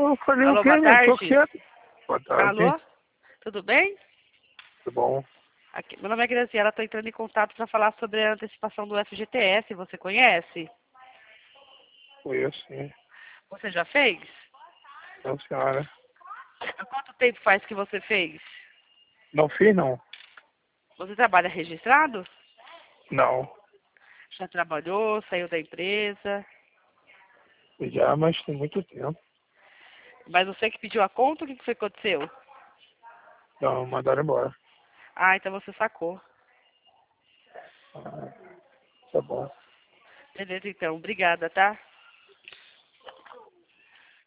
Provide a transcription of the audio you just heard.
Eu falei Alô, o quê, boa né? Tô tarde. quieto. Boa tarde. Alô? Tudo bem? Tudo bom? Aqui, meu nome é Graziela, estou entrando em contato para falar sobre a antecipação do FGTS. Você conhece? Conheço, sim. Você já fez? Não, senhora. Há quanto tempo faz que você fez? Não fiz, não. Você trabalha registrado? Não. Já trabalhou, saiu da empresa? Já, mas tem muito tempo. Mas você que pediu a conta, o que foi que aconteceu? Não, mandaram embora. Ah, então você sacou. Ah, tá bom. Beleza, então. Obrigada, tá?